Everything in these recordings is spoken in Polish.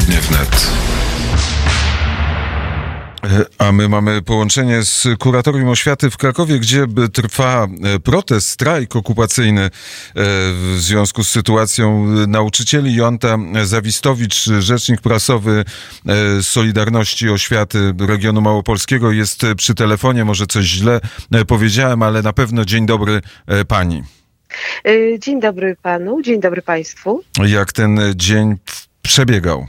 Popołudnie wnet. A my mamy połączenie z Kuratorium Oświaty w Krakowie, gdzie trwa protest, strajk okupacyjny w związku z sytuacją nauczycieli. Joanna Zawistowicz, rzecznik prasowy Solidarności Oświaty Regionu Małopolskiego, jest przy telefonie. Może coś źle powiedziałem, ale na pewno dzień dobry pani. Dzień dobry panu, dzień dobry państwu. Jak ten dzień przebiegał?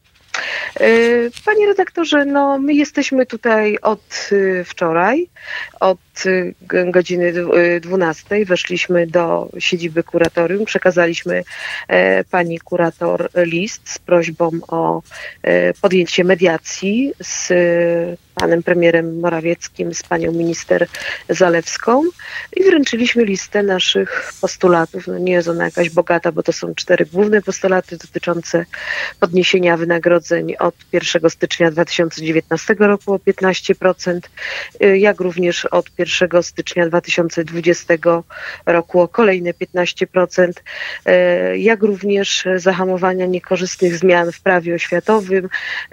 Panie redaktorze, my jesteśmy tutaj od wczoraj, od godziny 12 weszliśmy do siedziby kuratorium, przekazaliśmy pani kurator list z prośbą o podjęcie mediacji z panem premierem Morawieckim, z panią minister Zalewską i wręczyliśmy listę naszych postulatów. Nie jest ona jakaś bogata, bo to są 4 główne postulaty dotyczące podniesienia wynagrodzeń od 1 stycznia 2019 roku o 15%, jak również od 1 stycznia 2020 roku o kolejne 15%, jak również zahamowania niekorzystnych zmian w prawie oświatowym,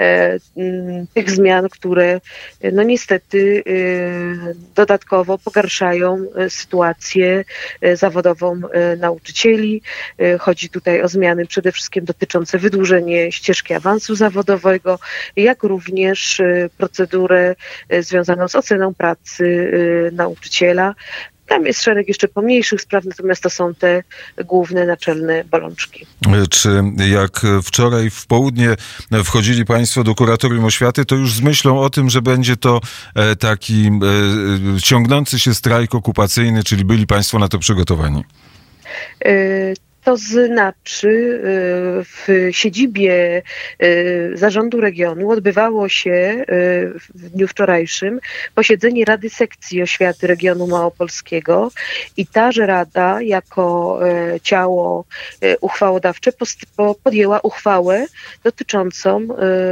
tych zmian, które niestety dodatkowo pogarszają sytuację zawodową nauczycieli. Chodzi tutaj o zmiany przede wszystkim dotyczące wydłużenia ścieżki awansu zawodowego, jak również procedurę związaną z oceną pracy nauczyciela. Tam jest szereg jeszcze pomniejszych spraw, natomiast to są te główne, naczelne bolączki. Czy jak wczoraj w południe wchodzili państwo do Kuratorium Oświaty, to już z myślą o tym, że będzie to taki ciągnący się strajk okupacyjny, czyli byli państwo na to przygotowani? To znaczy w siedzibie Zarządu Regionu odbywało się w dniu wczorajszym posiedzenie Rady Sekcji Oświaty Regionu Małopolskiego i taże Rada jako ciało uchwałodawcze podjęła uchwałę dotyczącą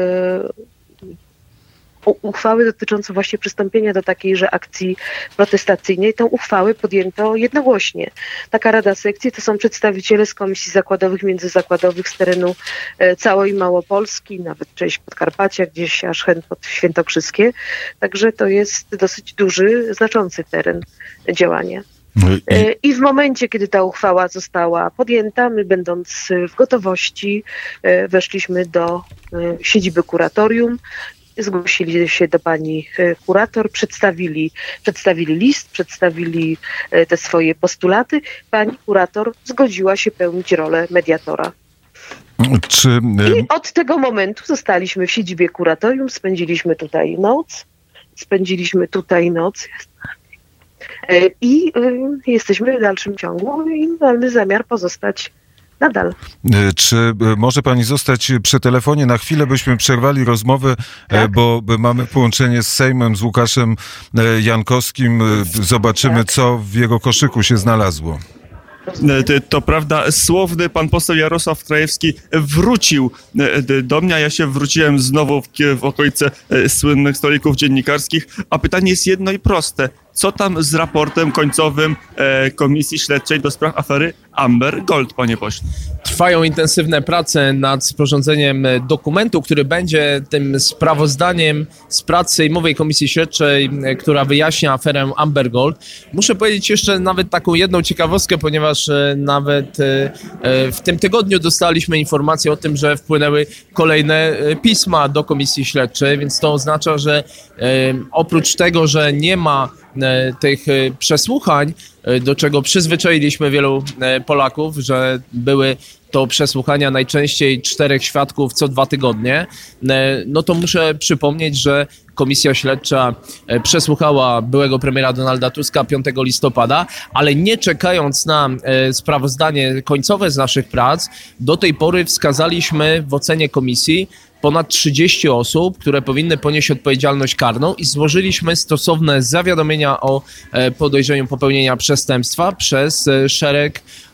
właśnie przystąpienia do takiejże akcji protestacyjnej. Tą uchwałę podjęto jednogłośnie. Taka Rada Sekcji to są przedstawiciele z komisji zakładowych, międzyzakładowych z terenu całej Małopolski, nawet część Podkarpacia, gdzieś aż pod Świętokrzyskie. Także to jest dosyć duży, znaczący teren działania. I w momencie, kiedy ta uchwała została podjęta, my będąc w gotowości, weszliśmy do siedziby kuratorium. Zgłosili się do pani kurator, przedstawili list, przedstawili te swoje postulaty. Pani kurator zgodziła się pełnić rolę mediatora. I od tego momentu zostaliśmy w siedzibie kuratorium, spędziliśmy tutaj noc i jesteśmy w dalszym ciągu i mamy zamiar pozostać nadal. Czy może pani zostać przy telefonie? Na chwilę byśmy przerwali rozmowę, tak? Bo mamy połączenie z Sejmem, z Łukaszem Jankowskim. Zobaczymy, co w jego koszyku się znalazło. To prawda, słowny pan poseł Jarosław Krajewski wrócił do mnie, a ja się wróciłem znowu w okolice słynnych stolików dziennikarskich, a pytanie jest jedno i proste. Co tam z raportem końcowym Komisji Śledczej do spraw afery Amber Gold, panie pośle? Trwają intensywne prace nad sporządzeniem dokumentu, który będzie tym sprawozdaniem z pracy Sejmowej Komisji Śledczej, która wyjaśnia aferę Amber Gold. Muszę powiedzieć jeszcze nawet taką jedną ciekawostkę, ponieważ nawet w tym tygodniu dostaliśmy informację o tym, że wpłynęły kolejne pisma do Komisji Śledczej, więc to oznacza, że oprócz tego, że nie ma tych przesłuchań, do czego przyzwyczailiśmy wielu Polaków, że były to przesłuchania najczęściej 4 świadków co 2 tygodnie, no to muszę przypomnieć, że Komisja Śledcza przesłuchała byłego premiera Donalda Tuska 5 listopada, ale nie czekając na sprawozdanie końcowe z naszych prac, do tej pory wskazaliśmy w ocenie komisji ponad 30 osób, które powinny ponieść odpowiedzialność karną i złożyliśmy stosowne zawiadomienia o podejrzeniu popełnienia przestępstwa przez szereg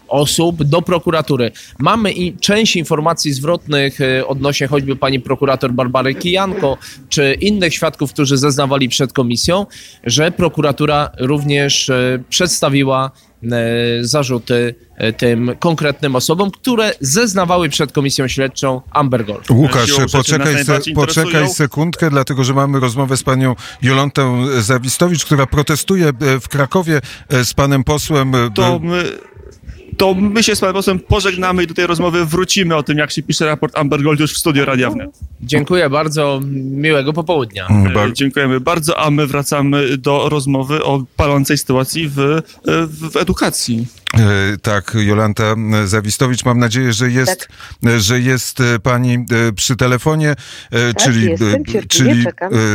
osób do prokuratury. Mamy i część informacji zwrotnych odnośnie choćby pani prokurator Barbary Kijanko, czy innych świadków, którzy zeznawali przed komisją, że prokuratura również przedstawiła zarzuty tym konkretnym osobom, które zeznawały przed komisją śledczą Amber Gold. Łukasz, Siłą rzeczy nas najbardziej poczekaj interesują. sekundkę, dlatego że mamy rozmowę z panią Jolantą Zawistowicz, która protestuje w Krakowie z panem posłem. To my się z panem posłem pożegnamy i do tej rozmowy wrócimy o tym, jak się pisze raport Amber Gold już w studio Radia Wnet. Dziękuję bardzo, miłego popołudnia. Dziękujemy bardzo, a my wracamy do rozmowy o palącej sytuacji w edukacji. Tak, Jolanta Zawistowicz, mam nadzieję, że jest pani przy telefonie, czyli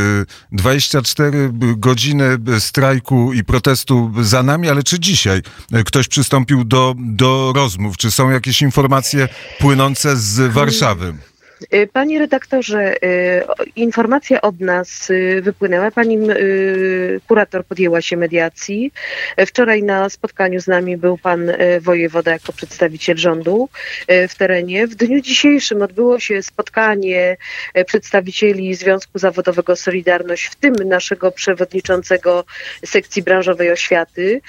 24 godziny strajku i protestu za nami, ale czy dzisiaj ktoś przystąpił do rozmów? Czy są jakieś informacje płynące z Warszawy? Panie redaktorze, informacja od nas wypłynęła. Pani kurator podjęła się mediacji. Wczoraj na spotkaniu z nami był pan wojewoda jako przedstawiciel rządu w terenie. W dniu dzisiejszym odbyło się spotkanie przedstawicieli Związku Zawodowego Solidarność, w tym naszego przewodniczącego sekcji branżowej oświaty,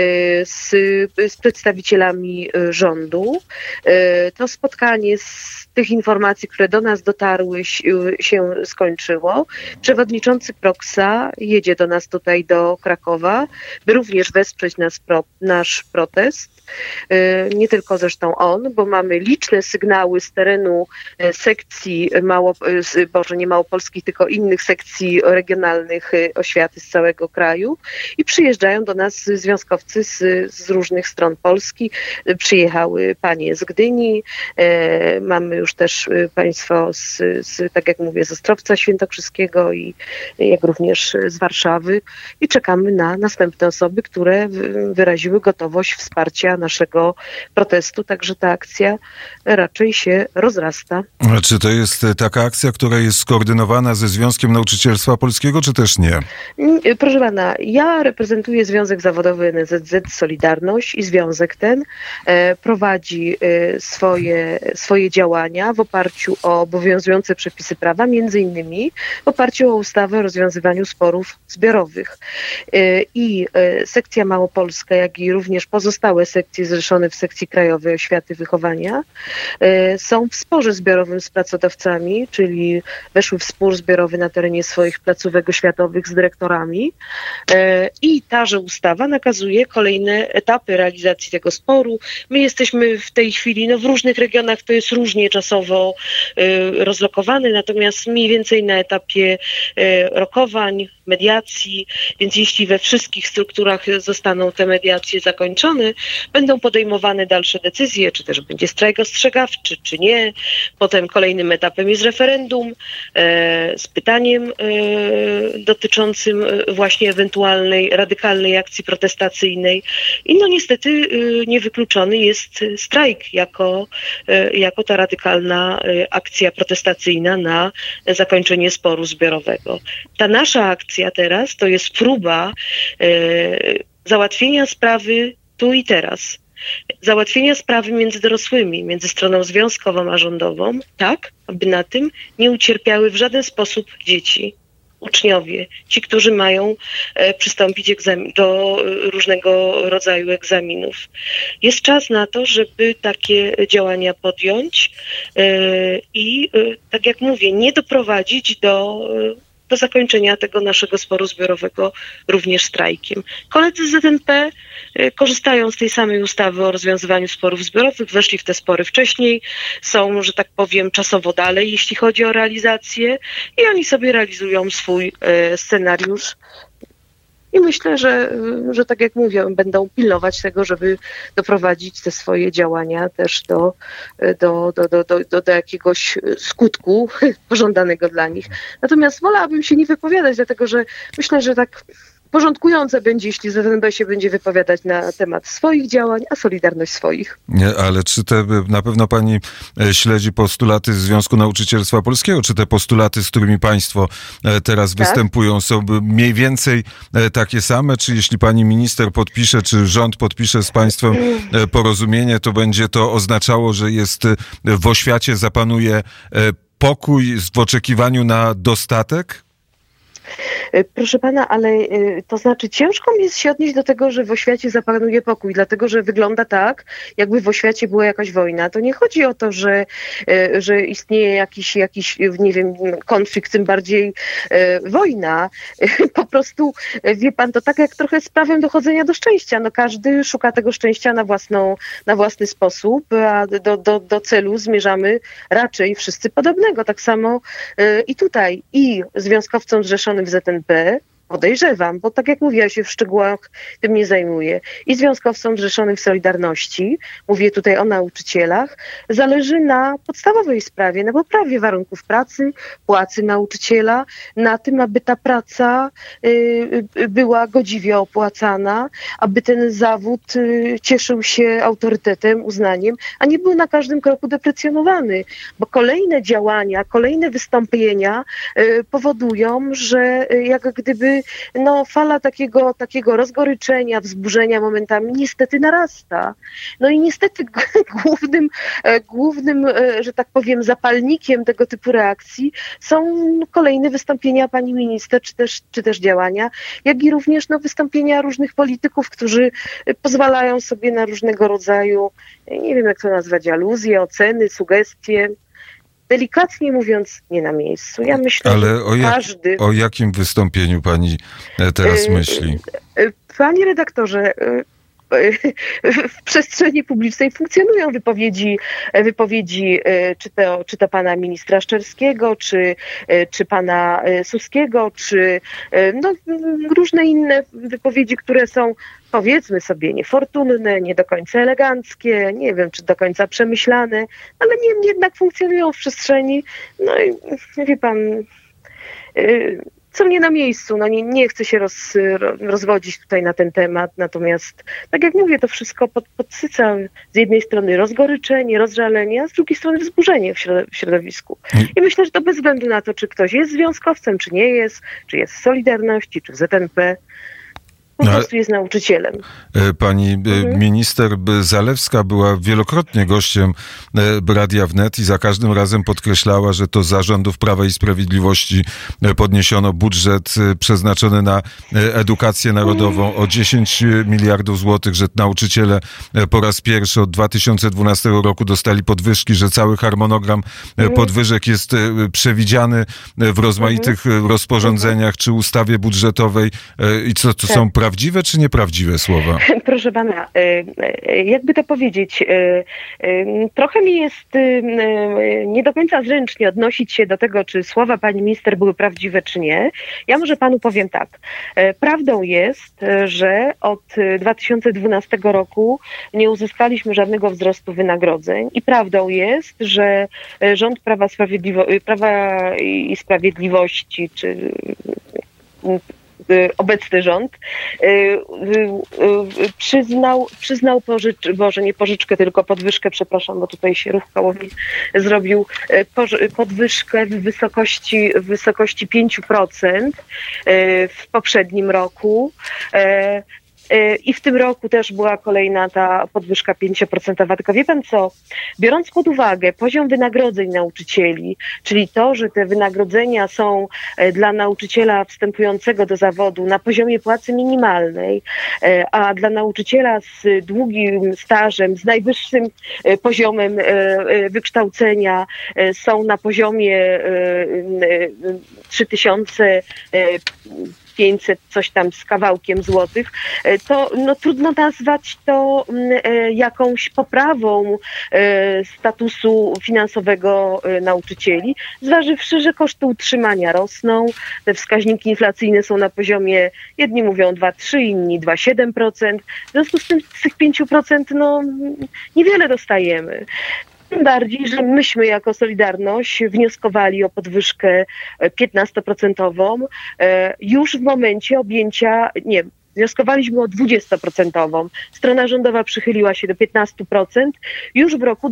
z przedstawicielami rządu. To spotkanie z tych informacji, które do nas dotarły, się skończyło. Przewodniczący Proksa jedzie do nas tutaj do Krakowa, by również wesprzeć nasz protest. Nie tylko zresztą on, bo mamy liczne sygnały z terenu sekcji nie małopolskich, tylko innych sekcji regionalnych oświaty z całego kraju i przyjeżdżają do nas związkowcy z różnych stron Polski. Przyjechały panie z Gdyni, mamy już też państwo tak jak mówię, z Ostrowca Świętokrzyskiego i jak również z Warszawy i czekamy na następne osoby, które wyraziły gotowość wsparcia naszego protestu, także ta akcja raczej się rozrasta. A czy to jest taka akcja, która jest skoordynowana ze Związkiem Nauczycielstwa Polskiego, czy też nie? Proszę pana, ja reprezentuję Związek Zawodowy NSZZ Solidarność i związek ten prowadzi swoje działania w oparciu o obowiązujące przepisy prawa, między innymi w oparciu o ustawę o rozwiązywaniu sporów zbiorowych. I sekcja małopolska, jak i również pozostałe sekcje zrzeszone w sekcji krajowej oświaty wychowania są w sporze zbiorowym z pracodawcami, czyli weszły w spór zbiorowy na terenie swoich placówek oświatowych z dyrektorami i taże ustawa nakazuje kolejne etapy realizacji tego sporu. My jesteśmy w tej chwili, w różnych regionach to jest różnie czasowo rozlokowane, natomiast mniej więcej na etapie rokowań, mediacji, więc jeśli we wszystkich strukturach zostaną te mediacje zakończone, będą podejmowane dalsze decyzje, czy też będzie strajk ostrzegawczy, czy nie. Potem kolejnym etapem jest referendum z pytaniem dotyczącym właśnie ewentualnej radykalnej akcji protestacyjnej. I niestety niewykluczony jest strajk jako ta radykalna akcja protestacyjna na zakończenie sporu zbiorowego. Ta nasza akcja teraz to jest próba załatwienia sprawy tu i teraz. Załatwienia sprawy między dorosłymi, między stroną związkową a rządową, tak, aby na tym nie ucierpiały w żaden sposób dzieci, uczniowie, ci, którzy mają przystąpić do różnego rodzaju egzaminów. Jest czas na to, żeby takie działania podjąć i tak jak mówię, nie doprowadzić do zakończenia tego naszego sporu zbiorowego również strajkiem. Koledzy z ZNP korzystają z tej samej ustawy o rozwiązywaniu sporów zbiorowych, weszli w te spory wcześniej, są, że tak powiem, czasowo dalej, jeśli chodzi o realizację i oni sobie realizują swój scenariusz. I myślę, że tak jak mówię, będą pilnować tego, żeby doprowadzić te swoje działania też do jakiegoś skutku pożądanego dla nich. Natomiast wolałabym się nie wypowiadać, dlatego że myślę, że tak porządkujące będzie, jeśli ZNB się będzie wypowiadać na temat swoich działań, a Solidarność swoich. Nie, ale czy na pewno pani śledzi postulaty Związku Nauczycielstwa Polskiego, czy te postulaty, z którymi państwo teraz występują, są mniej więcej takie same, czy jeśli pani minister podpisze, czy rząd podpisze z państwem porozumienie, to będzie to oznaczało, że w oświacie zapanuje pokój w oczekiwaniu na dostatek? Proszę pana, ale to znaczy ciężko mi jest się odnieść do tego, że w oświacie zapanuje pokój, dlatego że wygląda tak, jakby w oświacie była jakaś wojna. To nie chodzi o to, że istnieje jakiś, nie wiem, konflikt, tym bardziej wojna. Po prostu, wie pan, to tak jak trochę z prawem dochodzenia do szczęścia. No każdy szuka tego szczęścia na własny sposób, a do celu zmierzamy raczej wszyscy podobnego. Tak samo i tutaj. I związkowcom zrzeszonym w ZNP, podejrzewam, bo tak jak mówię, ja się w szczegółach tym nie zajmuję, i związkowcom zrzeszonym w Solidarności, mówię tutaj o nauczycielach, zależy na podstawowej sprawie, na poprawie warunków pracy, płacy nauczyciela, na tym, aby ta praca była godziwie opłacana, aby ten zawód cieszył się autorytetem, uznaniem, a nie był na każdym kroku deprecjonowany, bo kolejne działania, kolejne wystąpienia powodują, że jak gdyby fala takiego rozgoryczenia, wzburzenia momentami niestety narasta. No i niestety głównym, że tak powiem, zapalnikiem tego typu reakcji są kolejne wystąpienia pani minister, czy też działania, jak i również wystąpienia różnych polityków, którzy pozwalają sobie na różnego rodzaju, nie wiem jak to nazwać, aluzje, oceny, sugestie. Delikatnie mówiąc, nie na miejscu. Ja myślę, ale że o jakim wystąpieniu pani teraz myśli? Panie redaktorze, w przestrzeni publicznej funkcjonują wypowiedzi czy to pana ministra Szczerskiego, czy pana Suskiego, czy różne inne wypowiedzi, które są, powiedzmy sobie, niefortunne, nie do końca eleganckie, nie wiem, czy do końca przemyślane, ale jednak funkcjonują w przestrzeni. No i wie pan, są nie na miejscu. No nie chcę się rozwodzić tutaj na ten temat, natomiast tak jak mówię, to wszystko podsyca z jednej strony rozgoryczenie, rozżalenie, a z drugiej strony wzburzenie w środowisku. I myślę, że to bez względu na to, czy ktoś jest związkowcem, czy nie jest, czy jest w Solidarności, czy w ZNP. Po prostu jest nauczycielem. Pani minister Zalewska była wielokrotnie gościem Radia Wnet i za każdym razem podkreślała, że to za rządów Prawa i Sprawiedliwości podniesiono budżet przeznaczony na edukację narodową o 10 miliardów złotych, że nauczyciele po raz pierwszy od 2012 roku dostali podwyżki, że cały harmonogram podwyżek jest przewidziany w rozmaitych rozporządzeniach czy ustawie budżetowej. I co to są prawdziwe czy nieprawdziwe słowa? Proszę pana, jakby to powiedzieć, trochę mi jest nie do końca zręcznie odnosić się do tego, czy słowa pani minister były prawdziwe, czy nie. Ja może panu powiem tak. Prawdą jest, że od 2012 roku nie uzyskaliśmy żadnego wzrostu wynagrodzeń i prawdą jest, że rząd Prawa i Sprawiedliwości, czy obecny rząd przyznał nie pożyczkę, tylko podwyżkę, przepraszam, bo tutaj się ruch kołowy zrobił, podwyżkę w wysokości 5% w poprzednim roku. I w tym roku też była kolejna ta podwyżka 5%. Tylko wie pan co? Biorąc pod uwagę poziom wynagrodzeń nauczycieli, czyli to, że te wynagrodzenia są dla nauczyciela wstępującego do zawodu na poziomie płacy minimalnej, a dla nauczyciela z długim stażem, z najwyższym poziomem wykształcenia są na poziomie 3500 coś tam z kawałkiem złotych, to trudno nazwać to jakąś poprawą statusu finansowego nauczycieli, zważywszy, że koszty utrzymania rosną, te wskaźniki inflacyjne są na poziomie, jedni mówią 2,3, inni 2,7%, w związku z tym z tych 5% niewiele dostajemy. Tym bardziej, że myśmy jako Solidarność wnioskowali o podwyżkę 15% już w momencie objęcia, nie, wnioskowaliśmy o 20%. Strona rządowa przychyliła się do 15% już w roku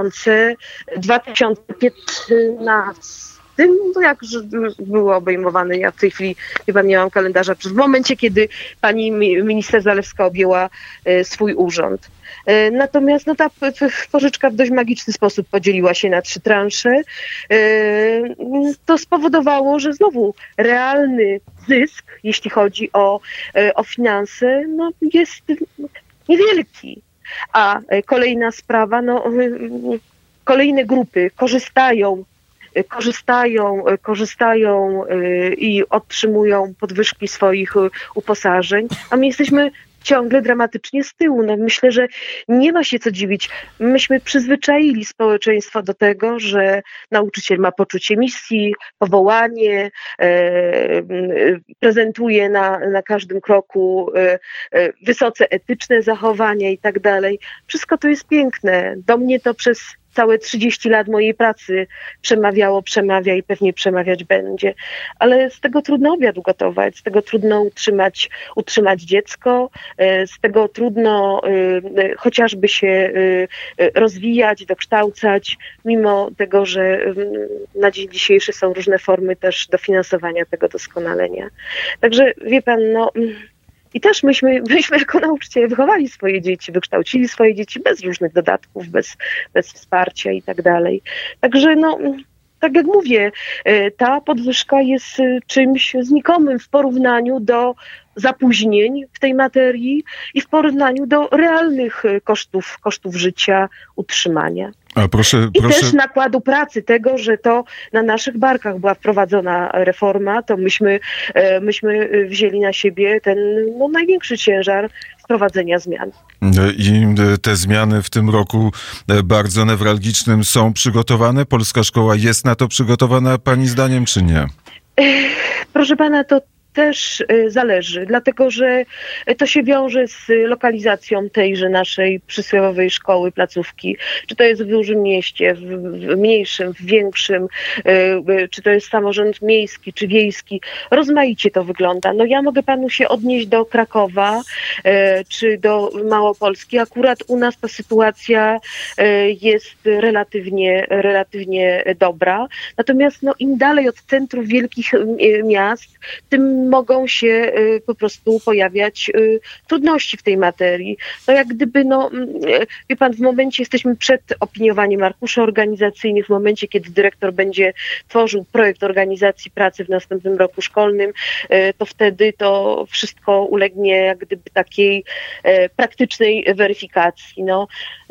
2015. No jak było obejmowane, ja w tej chwili chyba nie mam kalendarza, w momencie, kiedy pani minister Zalewska objęła swój urząd. Natomiast no, ta pożyczka w dość magiczny sposób podzieliła się na 3 transze. To spowodowało, że znowu realny zysk, jeśli chodzi o finanse, no, jest niewielki. A kolejna sprawa, no, kolejne grupy korzystają i otrzymują podwyżki swoich uposażeń, a my jesteśmy ciągle dramatycznie z tyłu. No myślę, że nie ma się co dziwić. Myśmy przyzwyczaili społeczeństwo do tego, że nauczyciel ma poczucie misji, powołanie, prezentuje na każdym kroku wysoce etyczne zachowania i tak dalej. Wszystko to jest piękne. Do mnie to przez całe 30 lat mojej pracy przemawia i pewnie przemawiać będzie. Ale z tego trudno obiad ugotować, z tego trudno utrzymać dziecko, z tego trudno chociażby się rozwijać, dokształcać, mimo tego, że na dzień dzisiejszy są różne formy też dofinansowania tego doskonalenia. Także wie pan, no... I też myśmy jako nauczyciele wychowali swoje dzieci, wykształcili swoje dzieci bez różnych dodatków, bez wsparcia i tak dalej. Także no, tak jak mówię, ta podwyżka jest czymś znikomym w porównaniu do zapóźnień w tej materii i w porównaniu do realnych kosztów życia, utrzymania. I też nakładu pracy, tego, że to na naszych barkach była wprowadzona reforma, to myśmy wzięli na siebie ten największy ciężar wprowadzenia zmian. I te zmiany w tym roku bardzo newralgicznym są przygotowane? Polska szkoła jest na to przygotowana, pani zdaniem, czy nie? Proszę pana, to też zależy, dlatego że to się wiąże z lokalizacją tejże naszej przysłowiowej szkoły, placówki. Czy to jest w dużym mieście, w mniejszym, w większym, czy to jest samorząd miejski, czy wiejski. Rozmaicie to wygląda. No ja mogę panu się odnieść do Krakowa, czy do Małopolski. Akurat u nas ta sytuacja jest relatywnie dobra. Natomiast no, im dalej od centrów wielkich miast, tym mogą się po prostu pojawiać trudności w tej materii. No jak gdyby, wie pan, w momencie jesteśmy przed opiniowaniem arkuszy organizacyjnych, w momencie, kiedy dyrektor będzie tworzył projekt organizacji pracy w następnym roku szkolnym, to wtedy to wszystko ulegnie jak gdyby takiej praktycznej weryfikacji. No,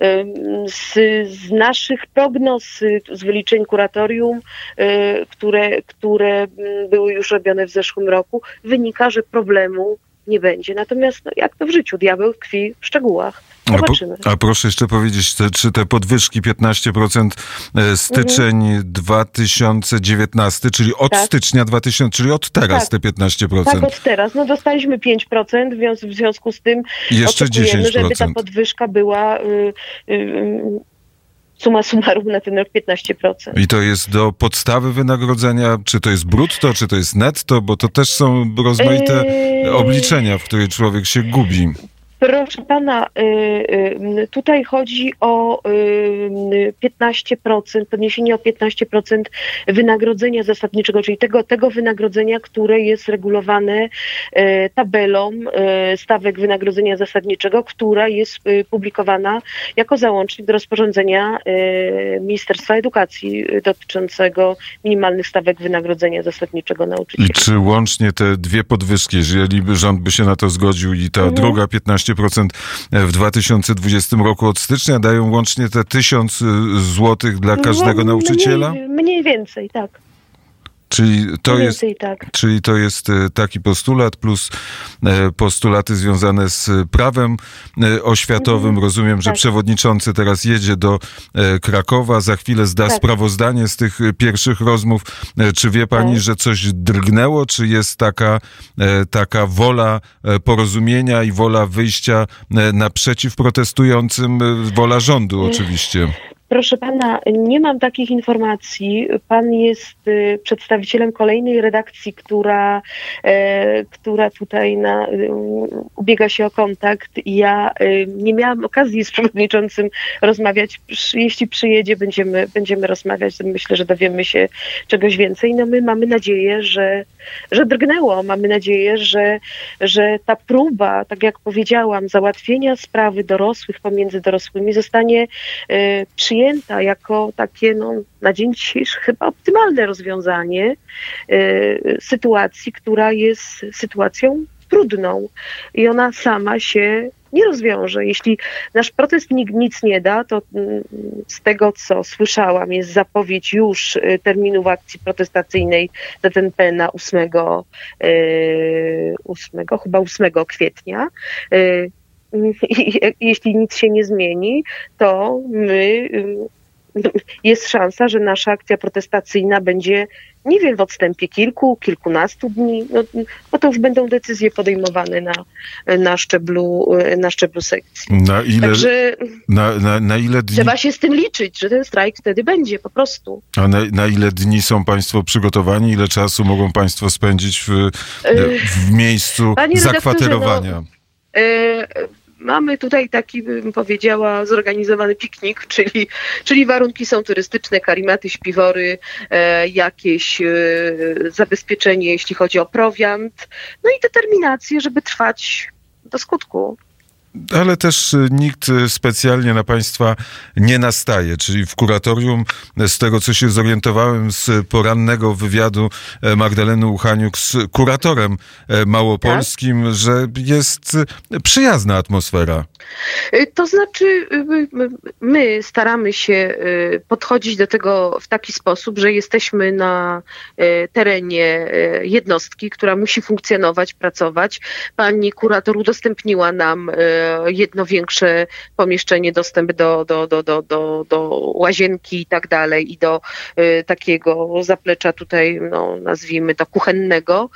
z naszych prognoz, z wyliczeń kuratorium, które były już robione w zeszłym roku, wynika, że problemu nie będzie. Natomiast jak to w życiu, diabeł tkwi w szczegółach. Zobaczymy. A proszę jeszcze powiedzieć, czy te podwyżki 15% styczeń 2019, czyli od stycznia 2000, czyli od teraz te 15%? Tak, od teraz. No dostaliśmy 5%, w związku z tym jeszcze oczekujemy, 10%. żeby ta podwyżka była summa summarum na ten rok 15%. I to jest do podstawy wynagrodzenia, czy to jest brutto, czy to jest netto, bo to też są rozmaite obliczenia, w których człowiek się gubi. Proszę pana, tutaj chodzi o 15%, podniesienie o 15% wynagrodzenia zasadniczego, czyli tego wynagrodzenia, które jest regulowane tabelą stawek wynagrodzenia zasadniczego, która jest publikowana jako załącznik do rozporządzenia Ministerstwa Edukacji dotyczącego minimalnych stawek wynagrodzenia zasadniczego nauczycieli. I czy łącznie te dwie podwyżki, jeżeli rząd by się na to zgodził i ta druga 15% w 2020 roku od stycznia dają łącznie te 1000 złotych dla każdego nauczyciela? Mniej więcej, tak. Czyli to jest taki postulat plus postulaty związane z prawem oświatowym. Rozumiem, że przewodniczący teraz jedzie do Krakowa, za chwilę zda sprawozdanie z tych pierwszych rozmów. Czy wie pani, że coś drgnęło? Czy jest taka wola porozumienia i wola wyjścia naprzeciw protestującym? Wola rządu oczywiście. Proszę pana, nie mam takich informacji. Pan jest przedstawicielem kolejnej redakcji, która tutaj ubiega się o kontakt. Ja nie miałam okazji z przewodniczącym rozmawiać. Jeśli przyjedzie, będziemy rozmawiać. Myślę, że dowiemy się czegoś więcej. No my mamy nadzieję, że drgnęło. Mamy nadzieję, że ta próba, tak jak powiedziałam, załatwienia sprawy dorosłych pomiędzy dorosłymi zostanie przyjęta jako takie na dzień dzisiejszy chyba optymalne rozwiązanie sytuacji, która jest sytuacją trudną i ona sama się nie rozwiąże. Jeśli nasz protest nic nie da, to z tego, co słyszałam, jest zapowiedź już terminów akcji protestacyjnej ZNP na 8 kwietnia. Jeśli nic się nie zmieni, to jest szansa, że nasza akcja protestacyjna będzie, nie wiem, w odstępie kilkunastu dni, bo to już będą decyzje podejmowane na szczeblu sekcji. Także na ile dni... Trzeba się z tym liczyć, że ten strajk wtedy będzie po prostu. A na ile dni są państwo przygotowani? Ile czasu mogą państwo spędzić w miejscu zakwaterowania? Mamy tutaj taki, bym powiedziała, zorganizowany piknik, czyli warunki są turystyczne, karimaty, śpiwory, jakieś zabezpieczenie, jeśli chodzi o prowiant, no i determinację, żeby trwać do skutku. Ale też nikt specjalnie na państwa nie nastaje, czyli w kuratorium, z tego co się zorientowałem z porannego wywiadu Magdaleny Uchaniuk z kuratorem małopolskim, tak? Że jest przyjazna atmosfera. To znaczy my staramy się podchodzić do tego w taki sposób, że jesteśmy na terenie jednostki, która musi funkcjonować, pracować. Pani kurator udostępniła nam jedno większe pomieszczenie, dostęp do łazienki i tak dalej i do takiego zaplecza tutaj, nazwijmy to kuchennego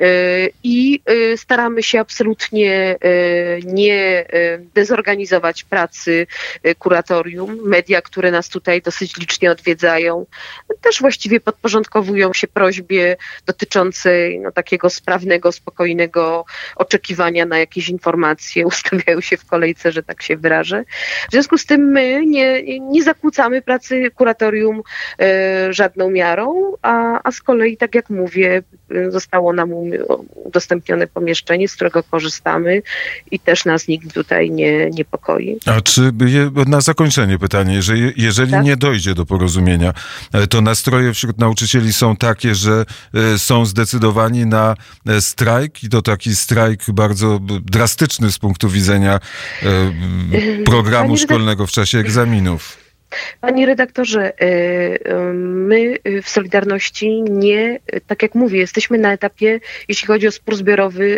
i staramy się absolutnie nie dezorganizować pracy kuratorium. Media, które nas tutaj dosyć licznie odwiedzają, też właściwie podporządkowują się prośbie dotyczącej takiego sprawnego, spokojnego oczekiwania na jakieś informacje, ustawiają się w kolejce, że tak się wyrażę. W związku z tym my nie zakłócamy pracy kuratorium żadną miarą, a z kolei, tak jak mówię, zostało nam udostępnione pomieszczenie, z którego korzystamy i też nas nikt tutaj nie niepokoi. A czy na zakończenie pytanie, że jeżeli tak? Nie dojdzie do porozumienia, to nastroje wśród nauczycieli są takie, że są zdecydowani na strajk i to taki strajk bardzo drastyczny z punktu widzenia programu szkolnego w czasie egzaminów. Panie redaktorze, my w Solidarności tak jak mówię, jesteśmy na etapie, jeśli chodzi o spór zbiorowy,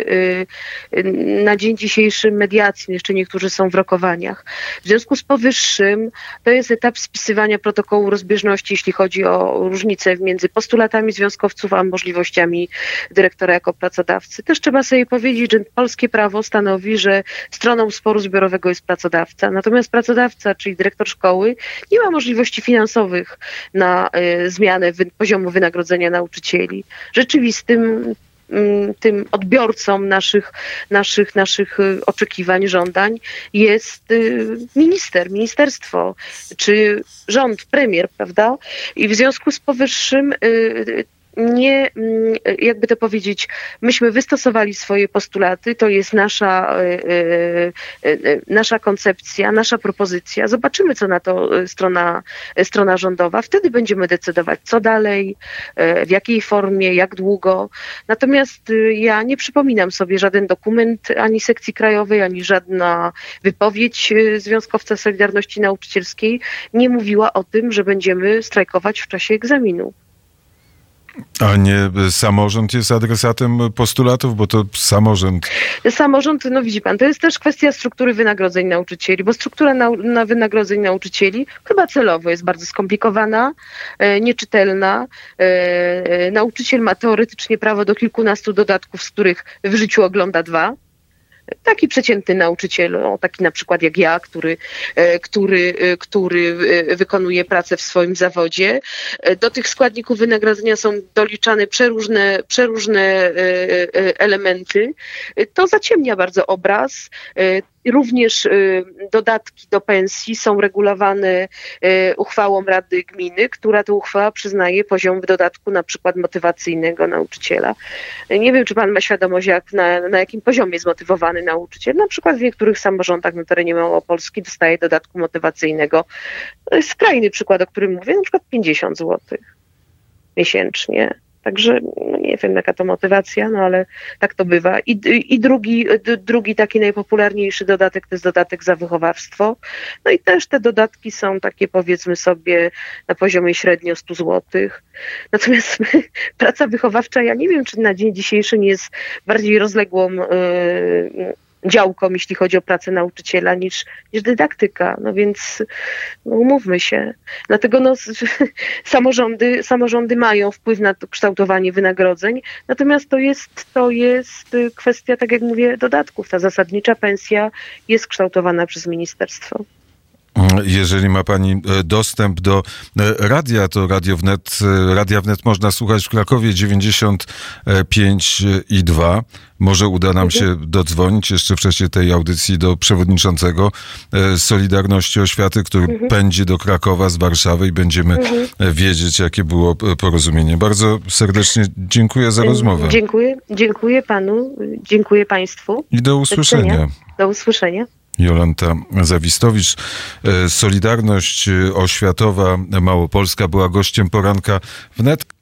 na dzień dzisiejszy mediacji, jeszcze niektórzy są w rokowaniach. W związku z powyższym to jest etap spisywania protokołu rozbieżności, jeśli chodzi o różnice między postulatami związkowców, a możliwościami dyrektora jako pracodawcy. Też trzeba sobie powiedzieć, że polskie prawo stanowi, że stroną sporu zbiorowego jest pracodawca, natomiast pracodawca, czyli dyrektor szkoły, nie ma możliwości finansowych na zmianę poziomu wynagrodzenia nauczycieli. Rzeczywistym tym odbiorcą naszych oczekiwań, żądań jest ministerstwo, czy rząd, premier, prawda? I w związku z powyższym nie, jakby to powiedzieć, myśmy wystosowali swoje postulaty, to jest nasza koncepcja, nasza propozycja. Zobaczymy, co na to strona rządowa. Wtedy będziemy decydować, co dalej, w jakiej formie, jak długo. Natomiast ja nie przypominam sobie żaden dokument ani sekcji krajowej, ani żadna wypowiedź związkowca Solidarności Nauczycielskiej nie mówiła o tym, że będziemy strajkować w czasie egzaminu. A nie samorząd jest adresatem postulatów, bo to samorząd... Samorząd, widzi pan, to jest też kwestia struktury wynagrodzeń nauczycieli, bo struktura na wynagrodzeń nauczycieli chyba celowo jest bardzo skomplikowana, nieczytelna. Nauczyciel ma teoretycznie prawo do kilkunastu dodatków, z których w życiu ogląda 2. taki przeciętny nauczyciel, taki na przykład jak ja, który wykonuje pracę w swoim zawodzie. Do tych składników wynagrodzenia są doliczane przeróżne elementy. To zaciemnia bardzo obraz. Również dodatki do pensji są regulowane uchwałą Rady Gminy, która to uchwała przyznaje poziom w dodatku na przykład motywacyjnego nauczyciela. Nie wiem, czy pan ma świadomość, na jakim poziomie jest motywowany nauczyciel. Na przykład w niektórych samorządach na terenie Małopolski dostaje dodatku motywacyjnego. To jest skrajny przykład, o którym mówię, na przykład 50 zł miesięcznie. Także nie wiem, jaka to motywacja, no ale tak to bywa. I drugi taki najpopularniejszy dodatek to jest dodatek za wychowawstwo. No i też te dodatki są takie, powiedzmy sobie, na poziomie średnio 100 zł. Natomiast praca wychowawcza, ja nie wiem, czy na dzień dzisiejszy nie jest bardziej rozległą działką, jeśli chodzi o pracę nauczyciela, niż dydaktyka. No więc umówmy się. Dlatego samorządy mają wpływ na to kształtowanie wynagrodzeń, natomiast to jest kwestia, tak jak mówię, dodatków. Ta zasadnicza pensja jest kształtowana przez ministerstwo. Jeżeli ma pani dostęp do radia, to Radia Wnet można słuchać w Krakowie 95,2. Może uda nam się dodzwonić jeszcze w czasie tej audycji do przewodniczącego Solidarności Oświaty, który pędzi do Krakowa z Warszawy i będziemy wiedzieć, jakie było porozumienie. Bardzo serdecznie dziękuję za rozmowę. Dziękuję panu, dziękuję państwu. I do usłyszenia. Do usłyszenia. Jolanta Zawistowicz, Solidarność Oświatowa Małopolska była gościem poranka wnet.